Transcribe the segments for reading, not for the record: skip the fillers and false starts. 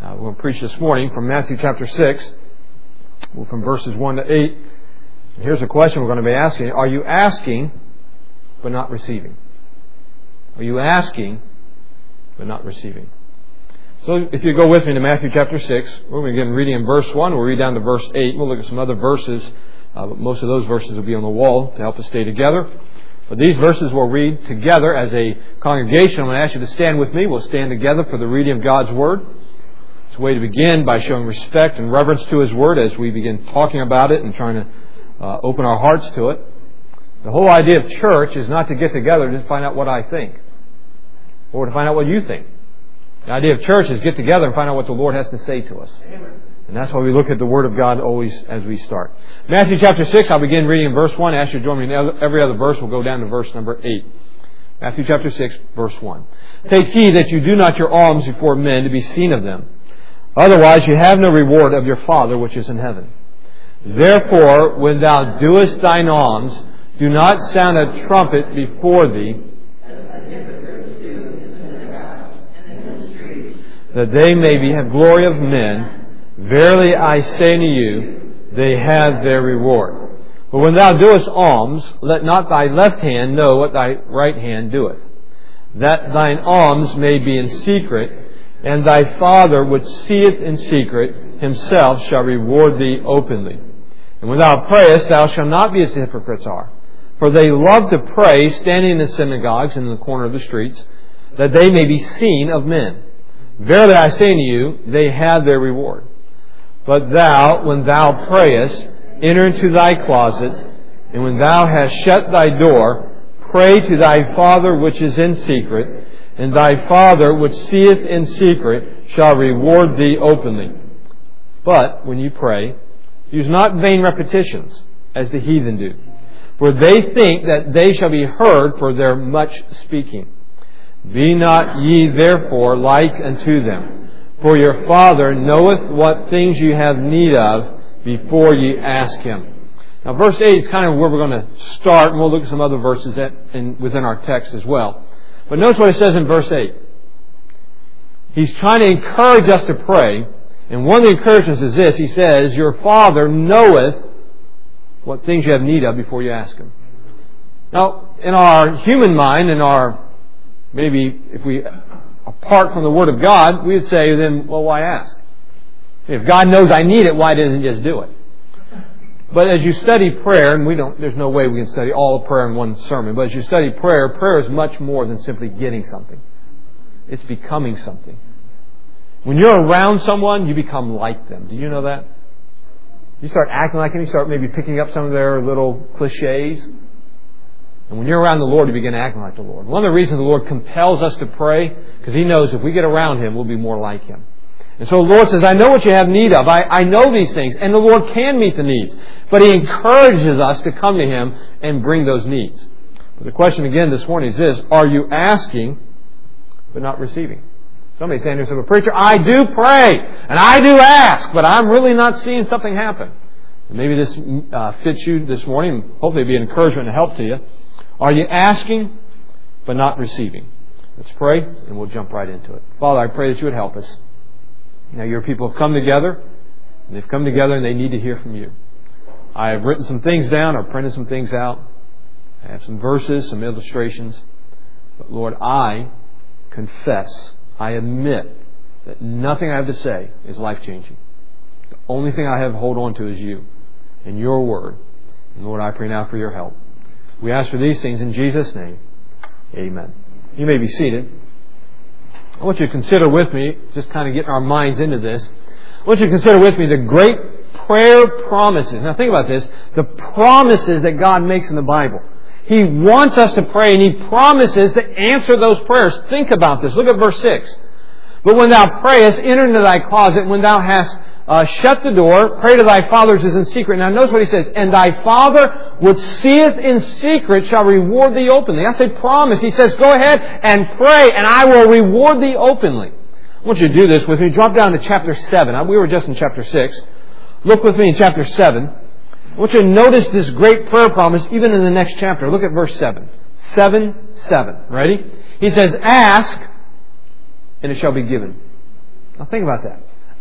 We're going to preach this morning from Matthew chapter 6, from verses 1 to 8. And here's a question we're going to be asking. Are you asking but not receiving? Are you asking but not receiving? So if you go with me to Matthew chapter 6, we're going to begin reading in verse 1. We'll read down to verse 8. We'll look at some other verses. But most of those verses will be on the wall to help us stay together. But these verses we'll read together as a congregation. I'm going to ask you to stand with me. We'll stand together for the reading of God's Word. It's a way to begin by showing respect and reverence to His Word as we begin talking about it and trying to open our hearts to it. The whole idea of church is not to get together to find out what I think or to find out what you think. The idea of church is get together and find out what the Lord has to say to us. Amen. And that's why we look at the Word of God always as we start. Matthew chapter 6, I'll begin reading in verse 1. I ask you to join me in every other verse. We'll go down to verse number 8. Matthew chapter 6, verse 1. Take heed that you do not your alms before men to be seen of them. Otherwise you have no reward of your Father which is in heaven. Therefore, when thou doest thine alms, do not sound a trumpet before thee, that they may have glory of men. Verily I say to you, they have their reward. But when thou doest alms, let not thy left hand know what thy right hand doeth, that thine alms may be in secret, and thy Father which seeth in secret himself shall reward thee openly. And when thou prayest, thou shalt not be as the hypocrites are, for they love to pray standing in the synagogues and in the corner of the streets, that they may be seen of men. Verily I say to you, they have their reward. But thou, when thou prayest, enter into thy closet, and when thou hast shut thy door, pray to thy Father which is in secret, and thy Father which seeth in secret shall reward thee openly. But when you pray, use not vain repetitions, as the heathen do, for they think that they shall be heard for their much speaking. Be not ye therefore like unto them. For your Father knoweth what things you have need of before ye ask Him. Now verse 8 is kind of where we're going to start, and we'll look at some other verses within our text as well. But notice what it says in verse 8. He's trying to encourage us to pray, and one of the encouragements is this. He says, your Father knoweth what things you have need of before you ask Him. Now, in our human mind, maybe if we apart from the Word of God, we would say then, well, why ask? If God knows I need it, why doesn't He just do it? But as you study prayer, and there's no way we can study all of prayer in one sermon, but as you study prayer is much more than simply getting something. It's becoming something. When you're around someone, you become like them. Do you know that? You start acting like them, you start maybe picking up some of their little cliches. And when you're around the Lord, you begin acting like the Lord. One of the reasons the Lord compels us to pray, because He knows if we get around Him, we'll be more like Him. And so the Lord says, I know what you have need of. I know these things. And the Lord can meet the needs. But He encourages us to come to Him and bring those needs. But the question again this morning is this. Are you asking but not receiving? Somebody standing there and says, preacher, I do pray and I do ask, but I'm really not seeing something happen. And maybe this fits you this morning. Hopefully it'll be an encouragement and help to you. Are you asking but not receiving? Let's pray and we'll jump right into it. Father, I pray that you would help us. Now your people have come together, and they've come together and they need to hear from you. I have written some things down or printed some things out. I have some verses, some illustrations. But Lord, I confess, I admit that nothing I have to say is life-changing. The only thing I have to hold on to is you and your word. And Lord, I pray now for your help. We ask for these things in Jesus' name. Amen. You may be seated. I want you to consider with me, just kind of getting our minds into this, I want you to consider with me the great prayer promises. Now think about this. The promises that God makes in the Bible. He wants us to pray and He promises to answer those prayers. Think about this. Look at verse 6. But when thou prayest, enter into thy closet. When thou hast shut the door, pray to thy Father which is in secret. Now notice what He says. And thy Father which seeth in secret shall reward thee openly. That's a promise. He says, go ahead and pray and I will reward thee openly. I want you to do this with me. Drop down to chapter 7. We were just in chapter 6. Look with me in chapter 7. I want you to notice this great prayer promise even in the next chapter. Look at verse 7. 7:7. Ready? He says, ask and it shall be given. Now think about that.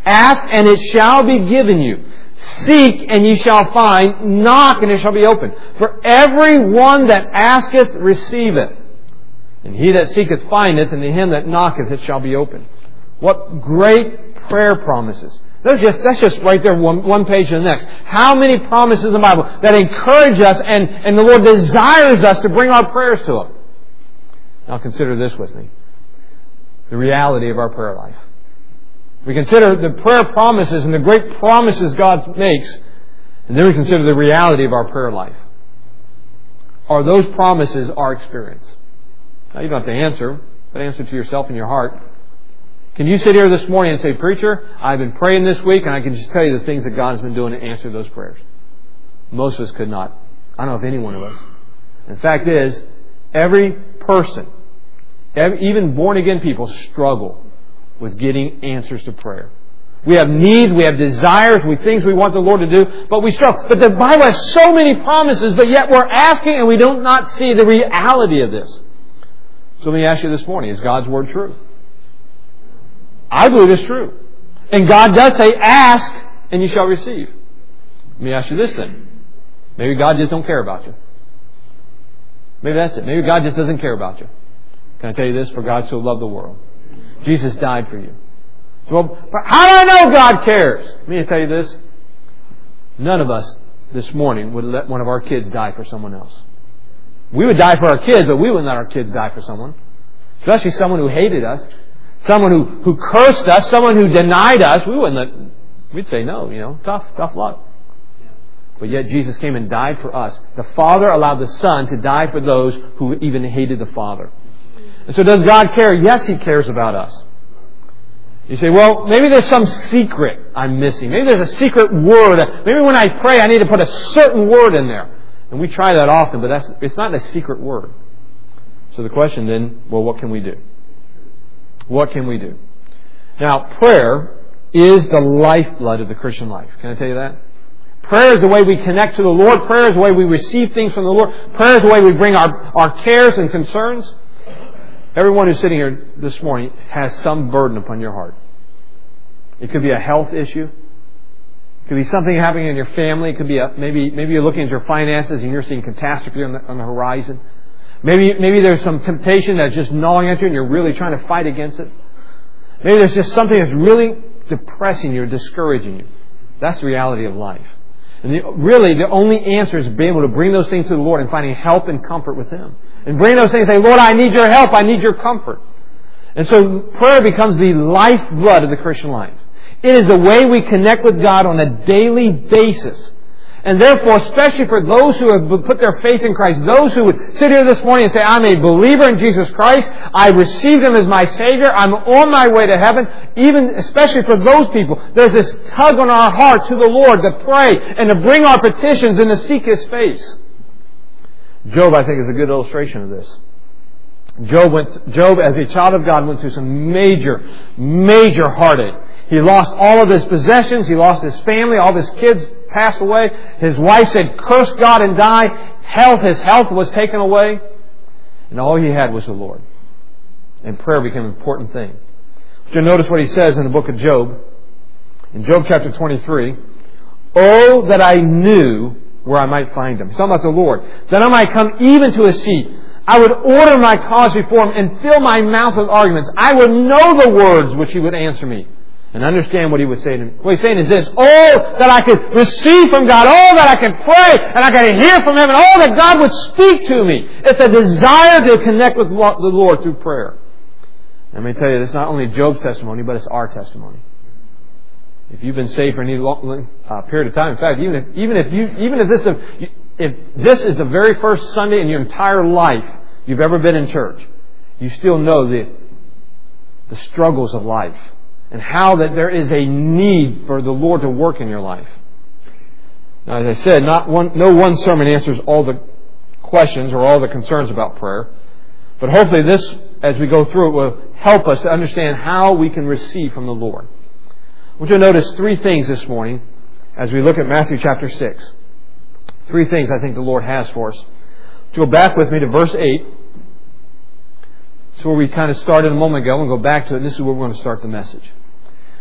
Ask, and it shall be given you. Seek, and ye shall find. Knock, and it shall be opened. For every one that asketh receiveth. And he that seeketh findeth, and to him that knocketh it shall be opened. What great prayer promises. That's just right there, one page to the next. How many promises in the Bible that encourage us and the Lord desires us to bring our prayers to Him. Now consider this with me. The reality of our prayer life. We consider the prayer promises and the great promises God makes, and then we consider the reality of our prayer life. Are those promises our experience? Now you don't have to answer, but answer to yourself in your heart. Can you sit here this morning and say, Preacher, I've been praying this week and I can just tell you the things that God has been doing to answer those prayers? Most of us could not. I don't know if any one of us. And the fact is, every person, even born-again people, struggle with getting answers to prayer. We have needs, we have desires, we things we want the Lord to do, but we struggle. But the Bible has so many promises, but yet we're asking and we do not see the reality of this. So let me ask you this morning, is God's Word true? I believe it's true. And God does say, ask and you shall receive. Let me ask you this then. Maybe God just don't care about you. Maybe that's it. Maybe God just doesn't care about you. Can I tell you this? For God so loved the world. Jesus died for you. Well, how do I know God cares? Let me tell you this. None of us this morning would let one of our kids die for someone else. We would die for our kids, but we wouldn't let our kids die for someone. Especially someone who hated us. Someone who cursed us, someone who denied us, we'd say no, tough luck. But yet Jesus came and died for us. The Father allowed the Son to die for those who even hated the Father. And so does God care? Yes, He cares about us. You say, well, maybe there's some secret I'm missing. Maybe there's a secret word. Maybe when I pray I need to put a certain word in there. And we try that often, but it's not a secret word. So the question then, well, what can we do? What can we do? Now, prayer is the lifeblood of the Christian life. Can I tell you that? Prayer is the way we connect to the Lord. Prayer is the way we receive things from the Lord. Prayer is the way we bring our cares and concerns. Everyone who's sitting here this morning has some burden upon your heart. It could be a health issue. It could be something happening in your family. It could be maybe you're looking at your finances and you're seeing catastrophe on the horizon. Maybe there's some temptation that's just gnawing at you and you're really trying to fight against it. Maybe there's just something that's really depressing you, discouraging you. That's the reality of life. And really, the only answer is being able to bring those things to the Lord and finding help and comfort with Him. And bring those things and say, Lord, I need your help. I need your comfort. And so prayer becomes the lifeblood of the Christian life. It is the way we connect with God on a daily basis. And therefore, especially for those who have put their faith in Christ, those who would sit here this morning and say, I'm a believer in Jesus Christ, I received Him as my Savior, I'm on my way to heaven, even especially for those people, there's this tug on our heart to the Lord to pray and to bring our petitions and to seek His face. Job, I think, is a good illustration of this. Job, as a child of God, went through some major heartache. He lost all of his possessions. He lost his family. All of his kids passed away. His wife said, curse God and die. His health was taken away. And all he had was the Lord. And prayer became an important thing. But you'll notice what he says in the book of Job. In Job chapter 23. Oh, that I knew where I might find Him. He's talking about the Lord. That I might come even to His seat. I would order my cause before Him and fill my mouth with arguments. I would know the words which He would answer me. And understand what He would say to me. What He's saying is this. Oh, that I could receive from God. Oh, that I could pray and I could hear from Heaven. Oh, that God would speak to me. It's a desire to connect with the Lord through prayer. Let me tell you, it's not only Job's testimony, but it's our testimony. If you've been saved for any long period of time, in fact, if this is the very first Sunday in your entire life you've ever been in church, you still know the struggles of life. And how that there is a need for the Lord to work in your life. Now, as I said, no one sermon answers all the questions or all the concerns about prayer. But hopefully this, as we go through it, will help us to understand how we can receive from the Lord. I want you to notice three things this morning as we look at Matthew chapter 6. Three things I think the Lord has for us. Go back with me to verse 8. It's where we kind of started a moment ago. We'll go back to it, and this is where we're going to start the message.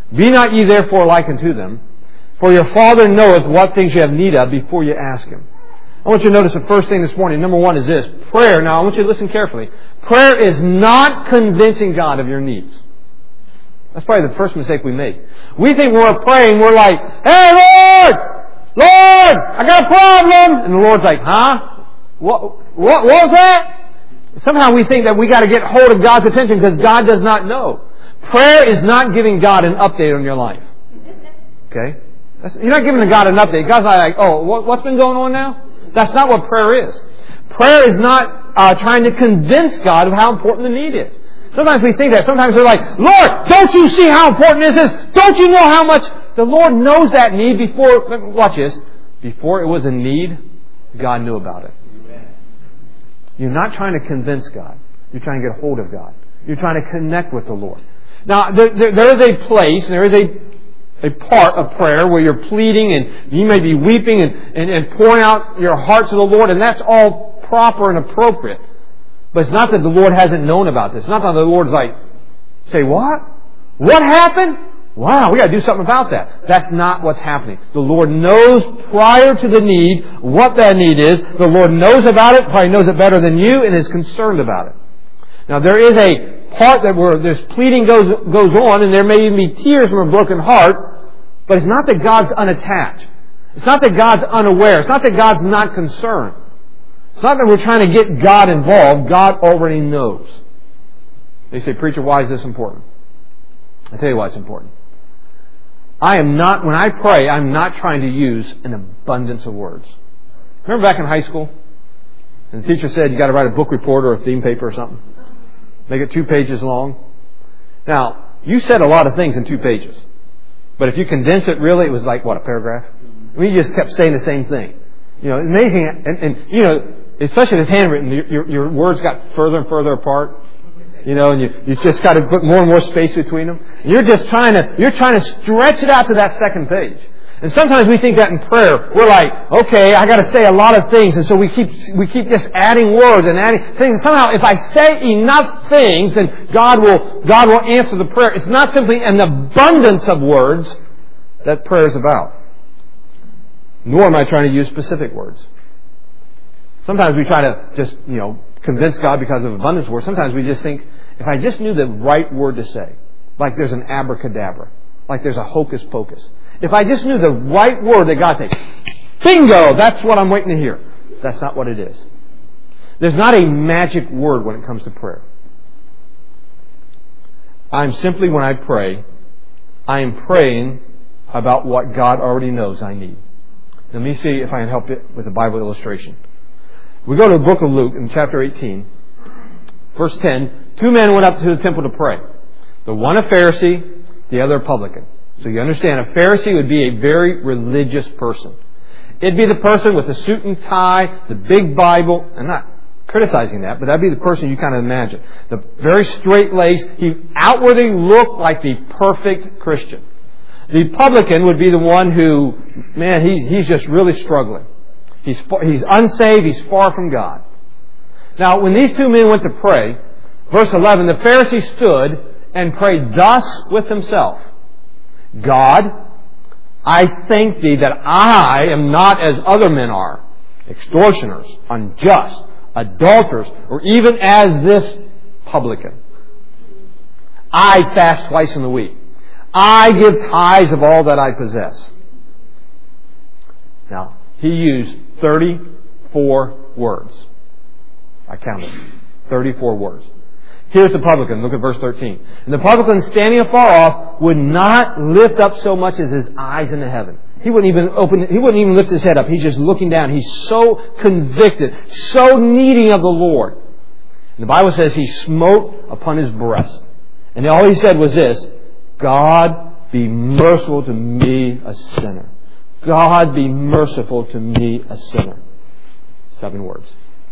Be not ye therefore like unto them, for your Father knoweth what things you have need of before you ask Him. I want you to notice the first thing this morning. Number one is this. Prayer. Now, I want you to listen carefully. Prayer is not convincing God of your needs. That's probably the first mistake we make. We think when we're praying, we're like, "Hey, Lord! Lord! I got a problem!" And the Lord's like, "Huh? What was that?" Somehow we think that we got to get hold of God's attention because God does not know. Prayer is not giving God an update on your life. Okay? You're not giving God an update. God's not like, "Oh, what's been going on now?" That's not what prayer is. Prayer is not trying to convince God of how important the need is. Sometimes we think that. Sometimes we're like, "Lord, don't you see how important this is? Don't you know how much..." The Lord knows that need before, watch this, before it was a need, God knew about it. You're not trying to convince God. You're trying to get hold of God. You're trying to connect with the Lord. Now, there is a place, there is a part of prayer where you're pleading and you may be weeping and pouring out your heart to the Lord, and that's all proper and appropriate. But it's not that the Lord hasn't known about this. It's not that the Lord's like, "Say what? What happened? Wow, we got to do something about that." That's not what's happening. The Lord knows prior to the need what that need is. The Lord knows about it, probably knows it better than you, and is concerned about it. Now, there is a part that where this pleading goes on, and there may even be tears from a broken heart, but it's not that God's unattached. It's not that God's unaware. It's not that God's not concerned. It's not that we're trying to get God involved. God already knows. They say, "Preacher, why is this important?" I'll tell you why it's important. When I pray, I'm not trying to use an abundance of words. Remember back in high school? And the teacher said you got to write a book report or a theme paper or something. Make it 2 pages long. Now, you said a lot of things in 2 pages. But if you condense it, really, it was like, what, a paragraph? I mean, you just kept saying the same thing. Amazing. And especially if it's handwritten, your words got further and further apart. And you just got to put more and more space between them. And you're trying to stretch it out to that second page. And sometimes we think that in prayer, we're like, "Okay, I got to say a lot of things," and so we keep just adding words and adding things. Somehow, if I say enough things, then God will answer the prayer. It's not simply an abundance of words that prayer is about. Nor am I trying to use specific words. Sometimes we try to just convince God because of abundance of words. Sometimes we just think, if I just knew the right word to say, like there's an abracadabra, like there's a hocus pocus. If I just knew the right word that God says, bingo, that's what I'm waiting to hear. That's not what it is. There's not a magic word when it comes to prayer. When I pray, I am praying about what God already knows I need. Let me see if I can help it with a Bible illustration. We go to the book of Luke in chapter 18, verse 10. 2 men went up to the temple to pray. The one a Pharisee, the other a publican. So you understand, a Pharisee would be a very religious person. It'd be the person with the suit and tie, the big Bible. I'm not criticizing that, but that'd be the person you kind of imagine. The very straight-laced. He outwardly looked like the perfect Christian. The publican would be the one who, he's just really struggling. He's unsaved. He's far from God. Now, when these 2 men went to pray, verse 11, the Pharisee stood and prayed thus with himself. God, I thank Thee that I am not as other men are, extortioners, unjust, adulterers, or even as this publican. I fast twice in the week. I give tithes of all that I possess. Now, he used 34 words. I counted 34 words. Here's the publican. Look at verse 13. And the publican, standing afar off, would not lift up so much as his eyes into heaven. He wouldn't even lift his head up. He's just looking down. He's so convicted, so needing of the Lord. And the Bible says he smote upon his breast. And all he said was this: God, be merciful to me, a sinner. God, be merciful to me, a sinner. 7 words.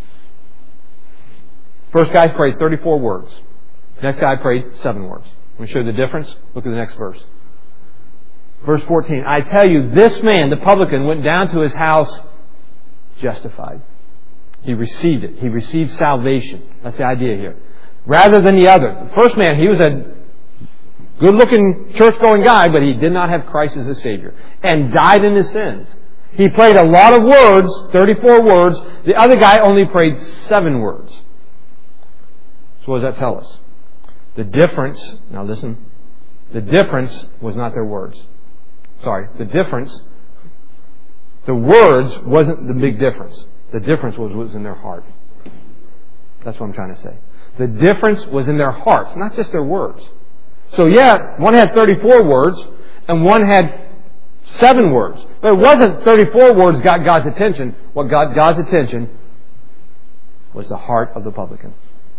First guy prayed 34 words. Next guy prayed 7 words. Let me show you the difference. Look at the next verse. Verse 14. I tell you, this man, the publican, went down to his house justified. He received it. He received salvation. That's the idea here. Rather than the other. The first man, he was Good-looking, church-going guy, but he did not have Christ as his Savior. And died in his sins. He prayed a lot of words, 34 words. The other guy only prayed 7 words. So what does that tell us? The difference, now listen, the difference was not their words. Sorry, the words wasn't the big difference. The difference was in their heart. That's what I'm trying to say. The difference was in their hearts, not just their words. So yeah, one had 34 words and one had 7 words. But it wasn't 34 words got God's attention. What got God's attention was the heart of the publican.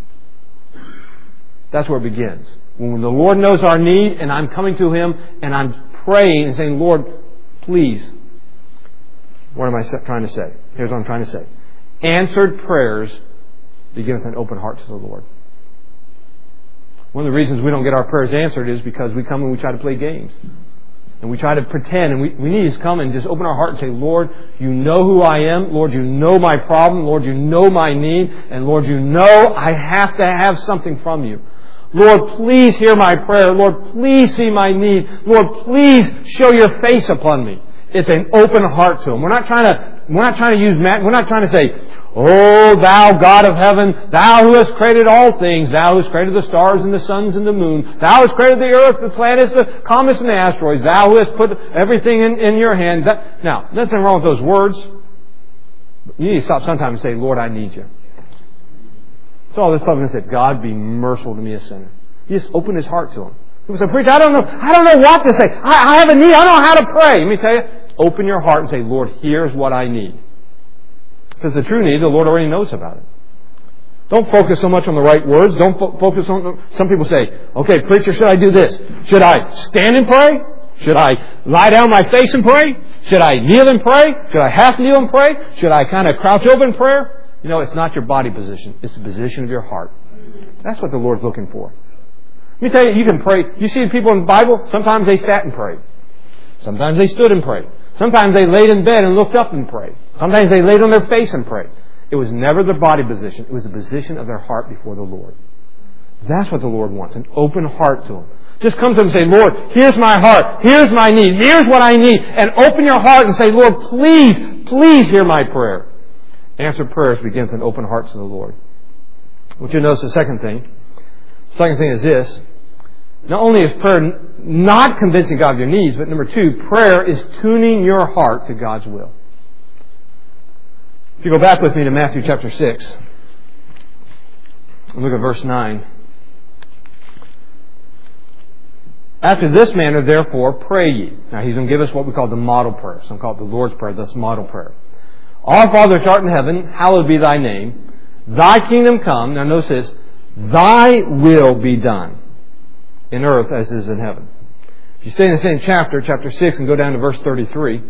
That's where it begins. When the Lord knows our need and I'm coming to Him and I'm praying and saying, Lord, please. What am I trying to say? Here's what I'm trying to say. Answered prayers begin with an open heart to the Lord. One of the reasons we don't get our prayers answered is because we come and we try to play games. And we try to pretend, and we need to come and just open our heart and say, Lord, you know who I am. Lord, you know my problem. Lord, you know my need. And Lord, you know I have to have something from you. Lord, please hear my prayer. Lord, please see my need. Lord, please show your face upon me. It's an open heart to Him. We're not trying to say, O thou God of heaven, thou who hast created all things, thou who hast created the stars and the suns and the moon, thou hast created the earth, the planets, the comets and the asteroids, thou who hast put everything in your hand. Now, nothing wrong with those words. You need to stop sometime and say, Lord, I need you. So all this publican said, God, be merciful to me, a sinner. He just opened his heart to Him. He said, preacher, I don't know what to say. I have a need. I don't know how to pray. Let me tell you, open your heart and say, Lord, here's what I need. Because the true need, the Lord already knows about it. Don't focus so much on the right words. Don't focus on... Some people say, okay, preacher, should I do this? Should I stand and pray? Should I lie down my face and pray? Should I kneel and pray? Should I half kneel and pray? Should I kind of crouch over in prayer? You know, it's not your body position. It's the position of your heart. That's what the Lord's looking for. Let me tell you, you can pray. You see people in the Bible, sometimes they sat and prayed. Sometimes they stood and prayed. Sometimes they laid in bed and looked up and prayed. Sometimes they laid on their face and prayed. It was never their body position. It was the position of their heart before the Lord. That's what the Lord wants, an open heart to Him. Just come to Him and say, Lord, here's my heart. Here's my need. Here's what I need. And open your heart and say, Lord, please hear my prayer. Answered prayers begin with an open heart to the Lord. I want you to notice the second thing. The second thing is this. Not only is prayer not convincing God of your needs, but number 2, prayer is tuning your heart to God's will. If you go back with me to Matthew chapter 6, and look at verse 9. After this manner, therefore, pray ye. Now, He's going to give us what we call the model prayer. Some call it the Lord's Prayer, this model prayer. Our Father which art in heaven, hallowed be Thy name. Thy kingdom come. Now, notice this. Thy will be done in earth as is in heaven. If you stay in the same chapter 6, and go down to verse 33,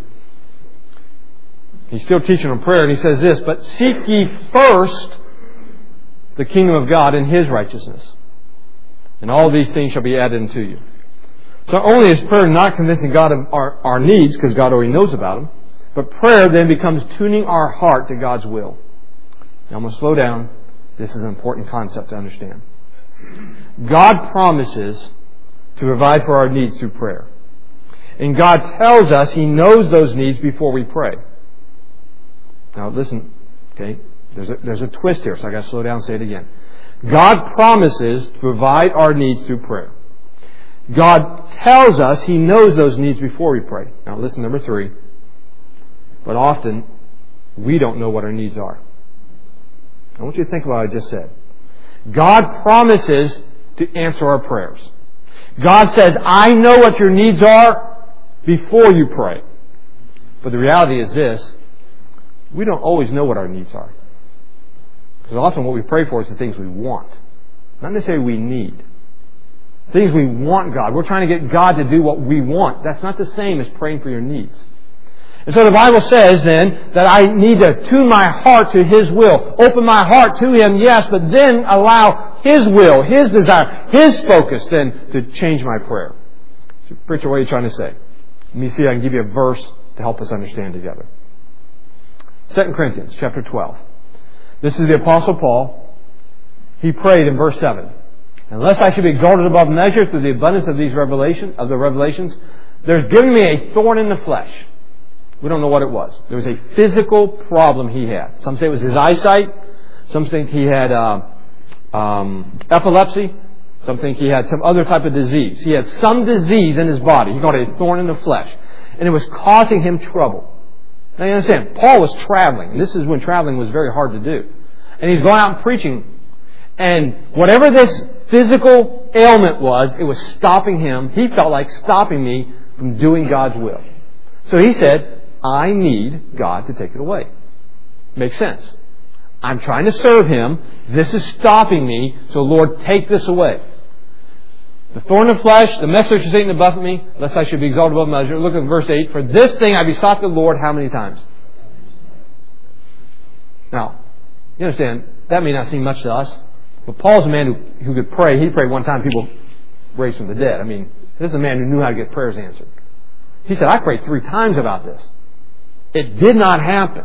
He's still teaching on prayer, and He says this, but seek ye first the kingdom of God and His righteousness, and all these things shall be added unto you. So not only is prayer not convincing God of our needs, because God already knows about them, but prayer then becomes tuning our heart to God's will. Now I'm going to slow down. This is an important concept to understand. God promises to provide for our needs through prayer. And God tells us He knows those needs before we pray. Now listen, okay? There's a twist here, so I got to slow down and say it again. God promises to provide our needs through prayer. God tells us He knows those needs before we pray. Now listen, number 3. But often, we don't know what our needs are. I want you to think about what I just said. God promises to answer our prayers. God says, I know what your needs are before you pray. But the reality is this, we don't always know what our needs are. Because often what we pray for is the things we want. Not necessarily we need. Things we want God. We're trying to get God to do what we want. That's not the same as praying for your needs. And so the Bible says then that I need to tune my heart to His will. Open my heart to Him, yes, but then allow His will, His desire, His focus then to change my prayer. So, preacher, what are you trying to say? Let me see if I can give you a verse to help us understand together. 2 Corinthians chapter 12. This is the Apostle Paul. He prayed in verse 7. Unless I should be exalted above measure through the abundance of these revelations, there's given me a thorn in the flesh. We don't know what it was. There was a physical problem he had. Some say it was his eyesight. Some think he had epilepsy. Some think he had some other type of disease. He had some disease in his body. He got a thorn in the flesh. And it was causing him trouble. Now you understand, Paul was traveling. And this is when traveling was very hard to do. And he's going out and preaching. And whatever this physical ailment was, it was stopping him. He felt like stopping me from doing God's will. So he said, I need God to take it away. Makes sense. I'm trying to serve Him. This is stopping me. So Lord, take this away. The thorn of flesh, the message of Satan above me, lest I should be exalted above measure. Look at verse 8. For this thing I besought the Lord how many times? Now, you understand, that may not seem much to us. But Paul's a man who could pray. He prayed one time, people raised from the dead. I mean, this is a man who knew how to get prayers answered. He said, I prayed 3 times about this. It did not happen.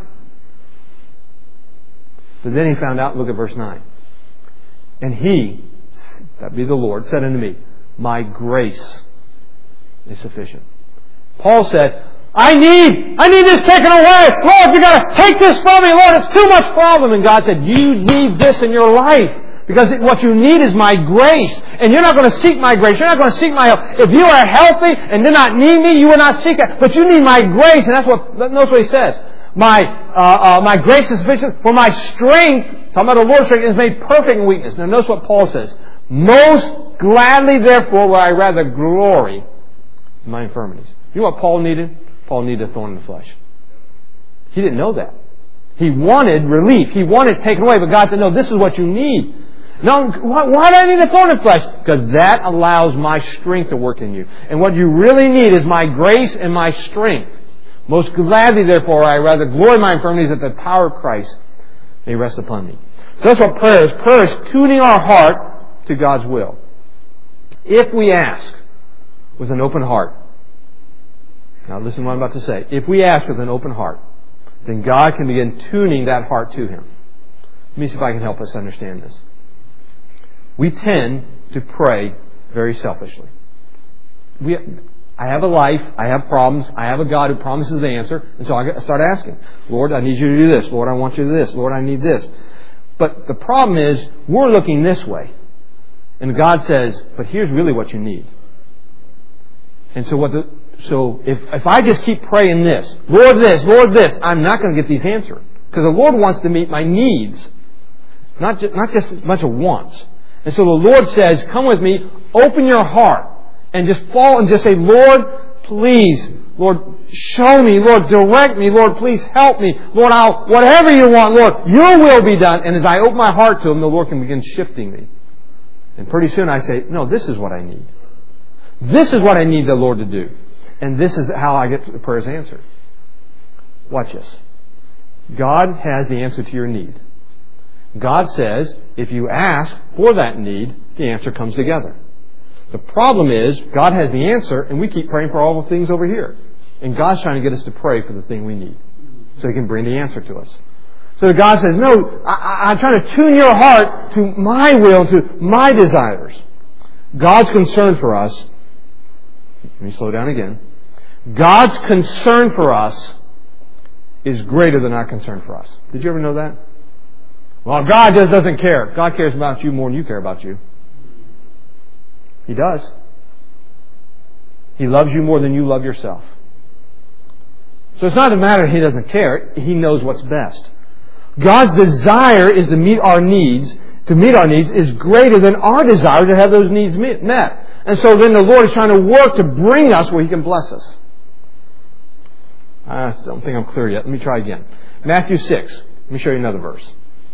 But then he found out, look at verse 9. And He, that be the Lord, said unto me, my grace is sufficient. Paul said, I need this taken away. Lord, you got to take this from me. Lord, it's too much problem. And God said, you need this in your life. Because what you need is my grace. And you're not going to seek my grace. You're not going to seek my help. If you are healthy and do not need me, you will not seek it. But you need my grace. And notice what he says. My grace is sufficient for my strength. Talking about the Lord's strength is made perfect in weakness. Now notice what Paul says. Most gladly, therefore, will I rather glory in my infirmities. You know what Paul needed? Paul needed a thorn in the flesh. He didn't know that. He wanted relief. He wanted it taken away. But God said, no, this is what you need. No, why do I need a thorn in the flesh? Because that allows my strength to work in you. And what you really need is my grace and my strength. Most gladly, therefore, I rather glory in my infirmities that the power of Christ may rest upon me. So that's what prayer is. Prayer is tuning our heart to God's will. If we ask with an open heart, now listen to what I'm about to say. If we ask with an open heart, then God can begin tuning that heart to Him. Let me see if I can help us understand this. We tend to pray very selfishly. I have a life, I have problems, I have a God who promises the answer, and so I start asking, Lord, I need you to do this. Lord, I want you to do this. Lord, I need this. But the problem is, we're looking this way. And God says, but here's really what you need. And so if I just keep praying this, Lord this, I'm not going to get these answered. Because the Lord wants to meet my needs, not just a bunch of wants. And so the Lord says, come with me, open your heart, and just fall and just say, Lord, please, Lord, show me, Lord, direct me, Lord, please help me, Lord, whatever you want, Lord, your will be done. And as I open my heart to Him, the Lord can begin shifting me. And pretty soon I say, no, this is what I need. This is what I need the Lord to do. And this is how I get the prayers answered. Watch this. God has the answer to your need. God says, if you ask for that need, the answer comes together. The problem is, God has the answer, and we keep praying for all the things over here. And God's trying to get us to pray for the thing we need, so He can bring the answer to us. So God says, no, I'm trying to tune your heart to my will, to my desires. God's concern for us, let me slow down again. God's concern for us is greater than our concern for us. Did you ever know that? Well, God just doesn't care. God cares about you more than you care about you. He does. He loves you more than you love yourself. So it's not a matter He doesn't care. He knows what's best. God's desire is to meet our needs. To meet our needs is greater than our desire to have those needs met. And so then the Lord is trying to work to bring us where He can bless us. I don't think I'm clear yet. Let me try again. Matthew 6. Let me show you another verse.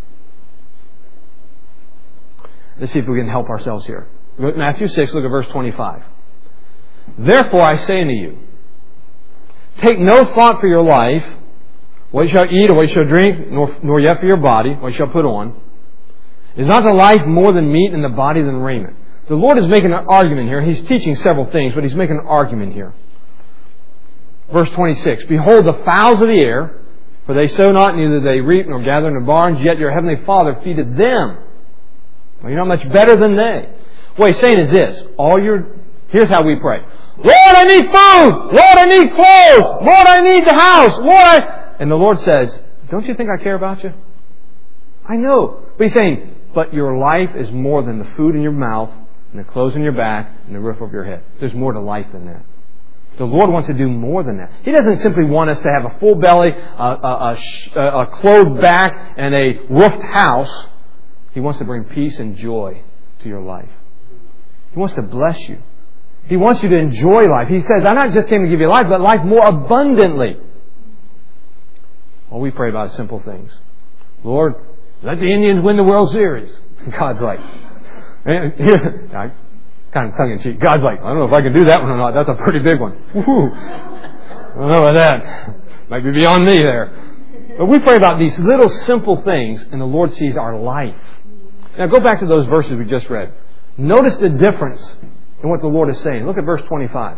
Let's see if we can help ourselves here. Matthew 6, look at verse 25. Therefore I say unto you, take no thought for your life, what you shall eat or what you shall drink, nor yet for your body, what you shall put on. Is not the life more than meat and the body than raiment? The Lord is making an argument here. He's teaching several things, but He's making an argument here. Verse 26, behold the fowls of the air, for they sow not, neither they reap, nor gather in the barns, yet your heavenly Father feedeth them. Well, you're not much better than they. What he's saying is this. Here's how we pray. Lord, I need food. Lord, I need clothes. Lord, I need the house. And the Lord says, don't you think I care about you? I know. But he's saying, but your life is more than the food in your mouth and the clothes in your back and the roof over your head. There's more to life than that. The Lord wants to do more than that. He doesn't simply want us to have a full belly, a clothed back, and a roofed house. He wants to bring peace and joy to your life. He wants to bless you. He wants you to enjoy life. He says, I not just came to give you life, but life more abundantly. All we pray about is simple things. Lord, let the Indians win the World Series. God's like, here's kind of tongue-in-cheek. God's like, I don't know if I can do that one or not. That's a pretty big one. Woo-hoo. I don't know about that. Might be beyond me there. But we pray about these little simple things, and the Lord sees our life. Now go back to those verses we just read. Notice the difference in what the Lord is saying. Look at verse 25.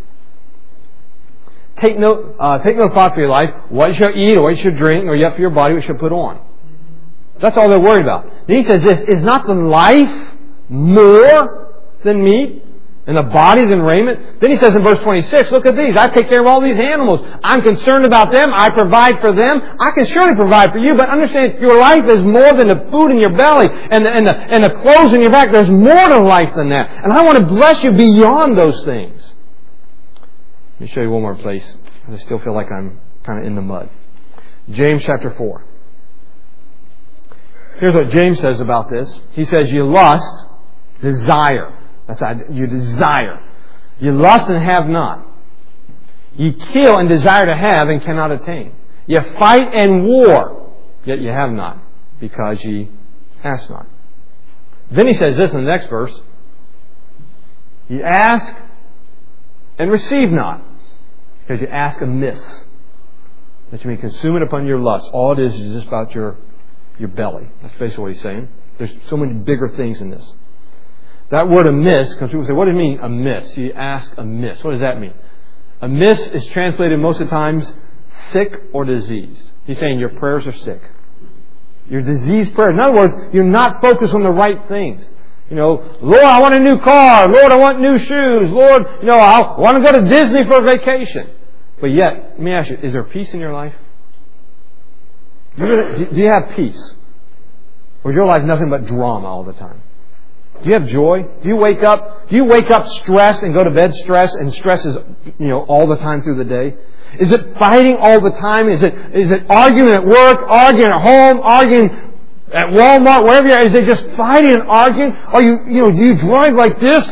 Take no thought for your life, what you shall eat, or what you shall drink, nor yet for your body what you shall put on. That's all they're worried about. Then he says this, is not the life more than meat, and the body than raiment? Then he says in verse 26, look at these. I take care of all these animals. I'm concerned about them. I provide for them. I can surely provide for you, but understand your life is more than the food in your belly and the clothes in your back. There's more to life than that. And I want to bless you beyond those things. Let me show you one more place. I still feel like I'm kind of in the mud. James chapter 4. Here's what James says about this. He says, you lust, desire. That's how you desire. You lust and have not. You kill and desire to have and cannot attain. You fight and war, yet you have not, because ye ask not. Then he says this in the next verse. You ask and receive not, because you ask amiss, that you may consume it upon your lust. All it is just about your belly. That's basically what he's saying. There's so many bigger things in this. That word amiss, because people say, what do you mean amiss? You ask amiss. What does that mean? Amiss is translated most of the times sick or diseased. He's saying your prayers are sick. Your diseased prayers. In other words, you're not focused on the right things. You know, Lord, I want a new car. Lord, I want new shoes. Lord, I want to go to Disney for a vacation. But yet, let me ask you, is there peace in your life? Do you have peace? Or is your life nothing but drama all the time? Do you have joy? Do you wake up stressed and go to bed stressed, and stress is, all the time through the day? Is it fighting all the time? Is it arguing at work, arguing at home, arguing at Walmart, wherever you are? Is it just fighting and arguing? Or do you drive like this?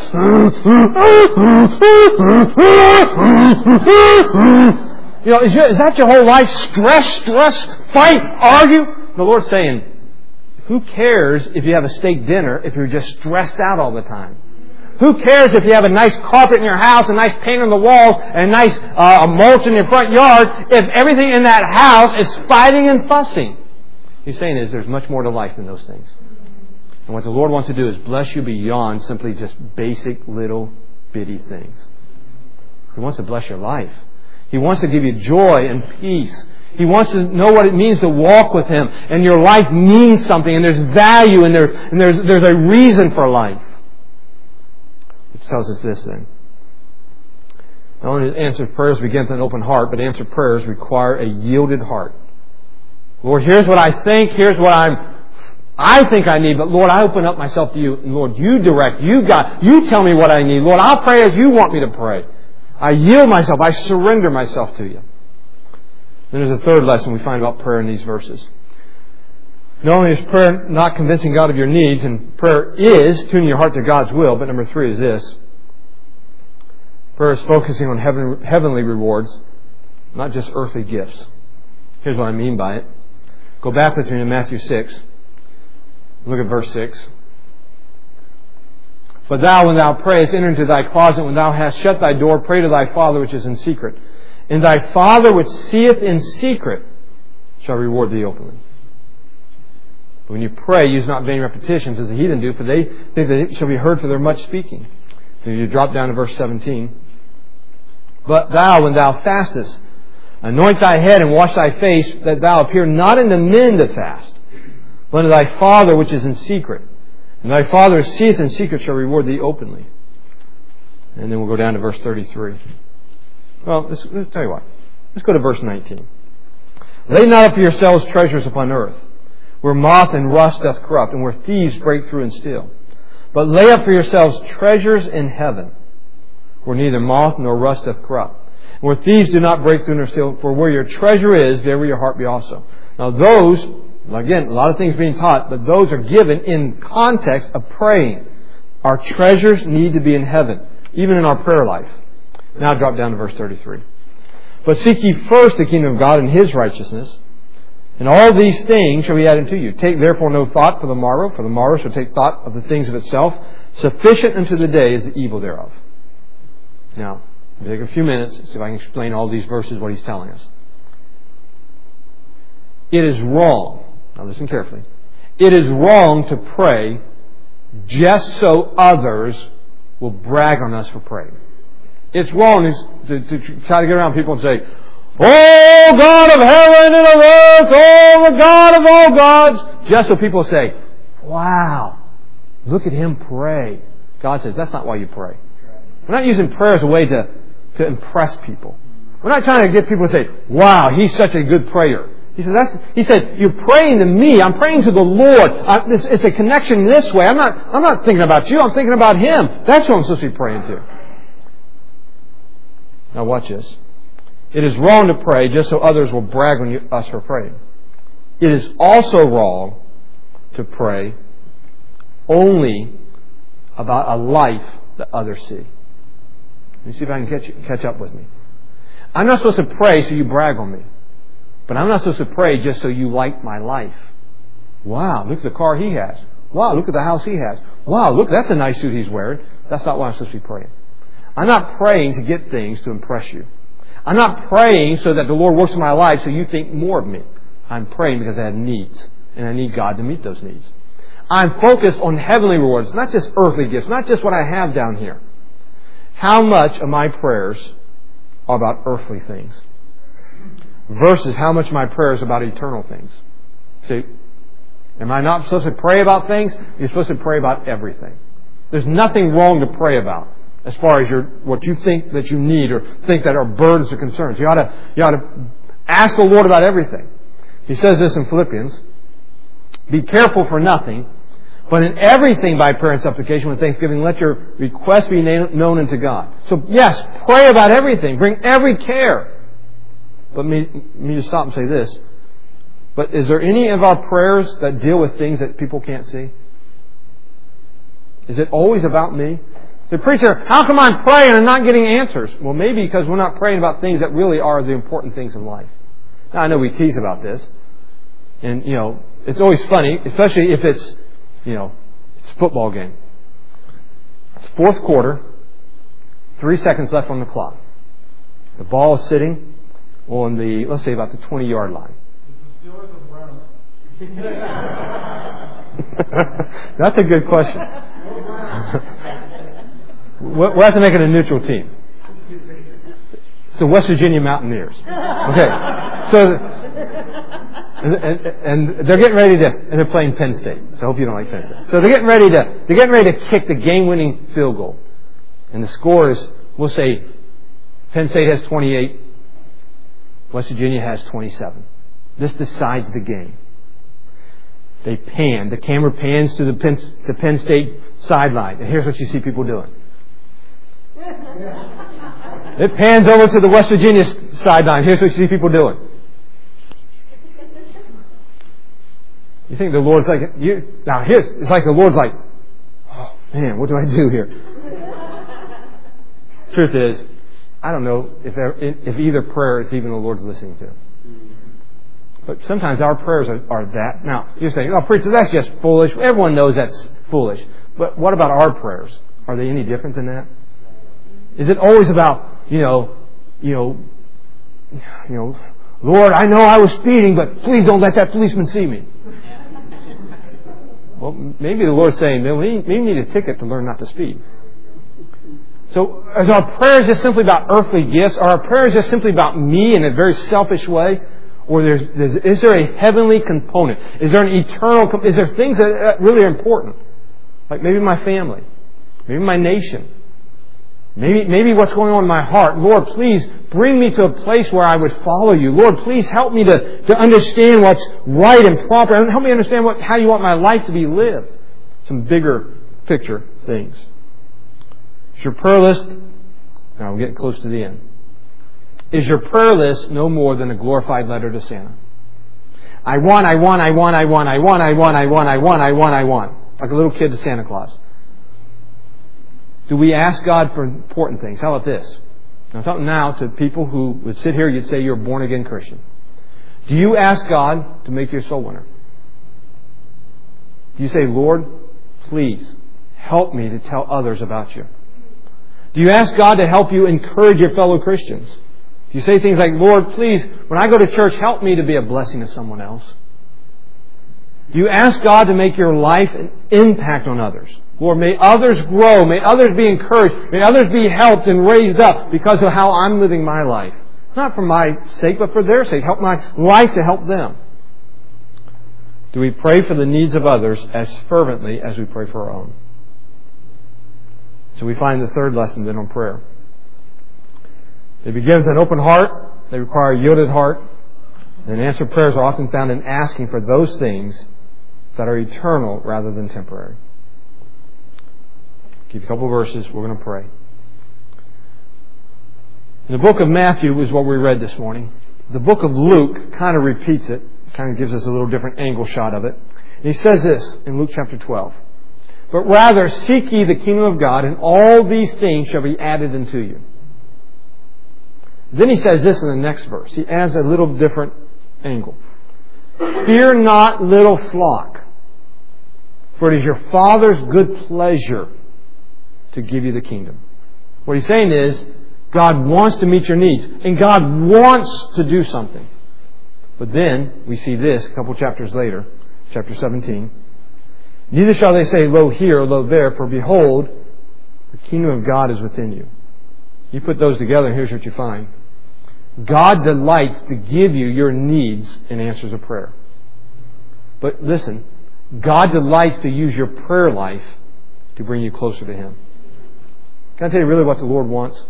Is that your whole life? Stress, fight, argue? The Lord's saying, who cares if you have a steak dinner if you're just stressed out all the time? Who cares if you have a nice carpet in your house, a nice paint on the walls, and a nice mulch in your front yard if everything in that house is fighting and fussing? He's saying there's much more to life than those things. And what the Lord wants to do is bless you beyond simply just basic little bitty things. He wants to bless your life. He wants to give you joy and peace. He wants to know what it means to walk with Him. And your life means something. And there's value. And there's a reason for life. Which tells us this then. Not only answered prayers begin with an open heart, but answered prayers require a yielded heart. Lord, here's what I think. Here's what I think I need. But Lord, I open up myself to You. And Lord, You direct. You guide. You tell me what I need. Lord, I'll pray as You want me to pray. I yield myself. I surrender myself to You. Then there's a third lesson we find about prayer in these verses. Not only is prayer not convincing God of your needs, and prayer is tuning your heart to God's will, but number 3 is this. Prayer is focusing on heavenly rewards, not just earthly gifts. Here's what I mean by it. Go back with me to Matthew 6. Look at verse 6. But thou, when thou prayest, enter into thy closet. When thou hast shut thy door, pray to thy Father which is in secret. And thy Father which seeth in secret shall reward thee openly. But when you pray, use not vain repetitions as the heathen do, for they think that it shall be heard for their much speaking. And you drop down to verse 17. But thou, when thou fastest, anoint thy head and wash thy face, that thou appear not unto men to fast, but unto thy Father which is in secret. And thy Father who seeth in secret shall reward thee openly. And then we'll go down to verse 33. Well, let's tell you what. Let's go to verse 19. Lay not up for yourselves treasures upon earth, where moth and rust doth corrupt, and where thieves break through and steal. But lay up for yourselves treasures in heaven, where neither moth nor rust doth corrupt, and where thieves do not break through nor steal. For where your treasure is, there will your heart be also. Now those, again, a lot of things being taught, but those are given in context of praying. Our treasures need to be in heaven, even in our prayer life. Now drop down to verse 33. But seek ye first the kingdom of God and His righteousness, and all these things shall be added to you. Take therefore no thought for the morrow shall take thought of the things of itself. Sufficient unto the day is the evil thereof. Now, I'll take a few minutes and see if I can explain all these verses, what he's telling us. It is wrong. Now listen carefully. It is wrong to pray just so others will brag on us for praying. It's wrong to try to get around people and say, "Oh, God of heaven and of earth, oh, the God of all gods," just so people say, "Wow, look at him pray." God says, that's not why you pray. We're not using prayer as a way to impress people. We're not trying to get people to say, "Wow, he's such a good prayer." He said, "You're praying to me. I'm praying to the Lord. It's a connection this way. I'm not thinking about you. I'm thinking about Him. That's who I'm supposed to be praying to." Now watch this. It is wrong to pray just so others will brag on us for praying. It is also wrong to pray only about a life that others see. Let me see if I can catch up with me. I'm not supposed to pray so you brag on me. But I'm not supposed to pray just so you like my life. Wow, look at the car he has. Wow, look at the house he has. Wow, look, that's a nice suit he's wearing. That's not why I'm supposed to be praying. I'm not praying to get things to impress you. I'm not praying so that the Lord works in my life so you think more of me. I'm praying because I have needs, and I need God to meet those needs. I'm focused on heavenly rewards, not just earthly gifts, not just what I have down here. How much of my prayers are about earthly things versus how much of my prayer is about eternal things? See, am I not supposed to pray about things? You're supposed to pray about everything. There's nothing wrong to pray about as far as what you think that you need or think that are burdens or concerns. You ought to ask the Lord about everything. He says this in Philippians. Be careful for nothing, but in everything by prayer and supplication with thanksgiving, let your requests be known unto God. So yes, pray about everything. Bring every care. But me to stop and say this. But is there any of our prayers that deal with things that people can't see? Is it always about me? The preacher, how come I'm praying and not getting answers? Well, maybe because we're not praying about things that really are the important things in life. Now, I know we tease about this. And, it's always funny, especially if it's a football game. It's fourth quarter, 3 seconds left on the clock. The ball is sitting on let's say about the 20-yard line. That's a good question. We'll have to make it a neutral team. So West Virginia Mountaineers. Okay. So, and they're getting ready and they're playing Penn State. So I hope you don't like Penn State. So they're getting ready to kick the game-winning field goal. And the score is, we'll say, Penn State has 28, West Virginia has 27. This decides the game. The camera pans to the Penn State sideline. And here's what you see people doing. It pans over to the West Virginia sideline. Here's what you see people doing. You think the Lord's like, it's like the Lord's like, oh man, what do I do here? Truth is, I don't know if either prayer is even the Lord's listening to. But sometimes our prayers are that. Now, you're saying, "Oh, preacher, that's just foolish." Everyone knows that's foolish. But what about our prayers? Are they any different than that? Is it always about, Lord, I know I was speeding, but please don't let that policeman see me. Well, maybe the Lord's saying, maybe we need a ticket to learn not to speed. So, is our prayers just simply about earthly gifts? Are our prayers just simply about me in a very selfish way? Or is there a heavenly component? Is there an eternal? Is there things that really are important? Like maybe my family. Maybe my nation. Maybe what's going on in my heart. Lord, please bring me to a place where I would follow You. Lord, please help me to understand what's right and proper. And help me understand how You want my life to be lived. Some bigger picture things. Is your prayer list... Now we're getting close to the end. Is your prayer list no more than a glorified letter to Santa? I want. Like a little kid to Santa Claus. Do we ask God for important things? How about this? I'm talking now to people who would sit here, you'd say you're a born-again Christian. Do you ask God to make you a soul winner? Do you say, Lord, please help me to tell others about You? Do you ask God to help you encourage your fellow Christians? Do you say things like, Lord, please, when I go to church, help me to be a blessing to someone else? Do you ask God to make your life an impact on others? Lord, may others grow. May others be encouraged. May others be helped and raised up because of how I'm living my life. Not for my sake, but for their sake. Help my life to help them. Do we pray for the needs of others as fervently as we pray for our own? So we find the third lesson then on prayer. They begin with an open heart. They require a yielded heart. And answered prayers are often found in asking for those things that are eternal rather than temporary. Give you a couple of verses. We're going to pray. In the book of Matthew is what we read this morning. The book of Luke kind of repeats it. Kind of gives us a little different angle shot of it. And he says this in Luke chapter 12. But rather seek ye the kingdom of God, and all these things shall be added unto you. Then he says this in the next verse. He adds a little different angle. Fear not, little flock, for it is your Father's good pleasure to give you the kingdom. What he's saying is, God wants to meet your needs, and God wants to do something. But then we see this a couple chapters later, chapter 17. Neither shall they say, lo here, lo there, for behold, the kingdom of God is within you. You put those together, and here's what you find. God delights to give you your needs and answers of prayer. But listen, God delights to use your prayer life to bring you closer to Him. Can I tell you really what the Lord wants?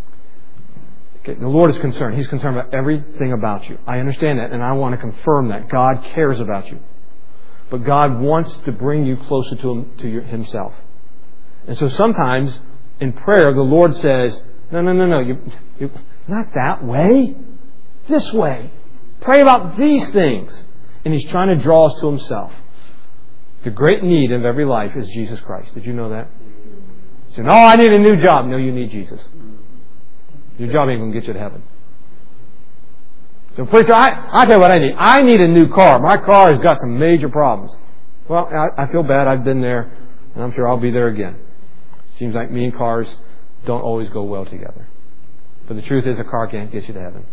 Okay, the Lord is concerned. He's concerned about everything about you. I understand that, and I want to confirm that. God cares about you. But God wants to bring you closer to Himself. And so sometimes in prayer, the Lord says, no. You not that way. This way. Pray about these things. And He's trying to draw us to Himself. The great need of every life is Jesus Christ. Did you know that? You say, no, I need a new job. No, you need Jesus. Your job ain't going to get you to heaven. So please, I'll tell you what I need. I need a new car. My car has got some major problems. Well, I feel bad. I've been there, and I'm sure I'll be there again. Seems like me and cars don't always go well together. But the truth is, a car can't get you to heaven.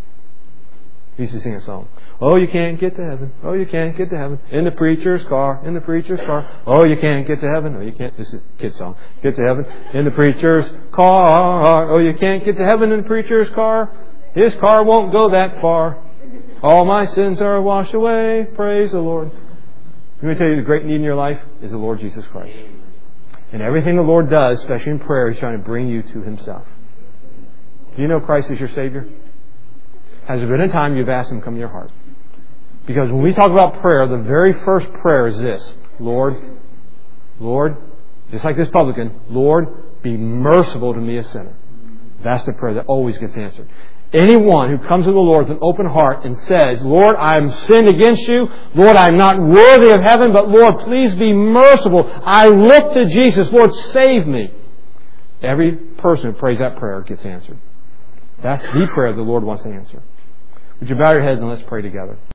We used to sing a song. Oh, you can't get to heaven. Oh, you can't get to heaven. In the preacher's car. In the preacher's car. Oh, you can't get to heaven. Oh, you can't. This is a kid song. Get to heaven. In the preacher's car. Oh, you can't get to heaven in the preacher's car. His car won't go that far. All my sins are washed away. Praise the Lord. Let me tell you, the great need in your life is the Lord Jesus Christ. And everything the Lord does, especially in prayer, He's trying to bring you to Himself. Do you know Christ is your Savior? Has there been a time you've asked Him to come to your heart? Because when we talk about prayer, the very first prayer is this. Lord, just like this publican, Lord, be merciful to me, a sinner. That's the prayer that always gets answered. Anyone who comes to the Lord with an open heart and says, Lord, I have sinned against You. Lord, I am not worthy of heaven, but Lord, please be merciful. I look to Jesus. Lord, save me. Every person who prays that prayer gets answered. That's the prayer the Lord wants to answer. Would you bow your heads and let's pray together.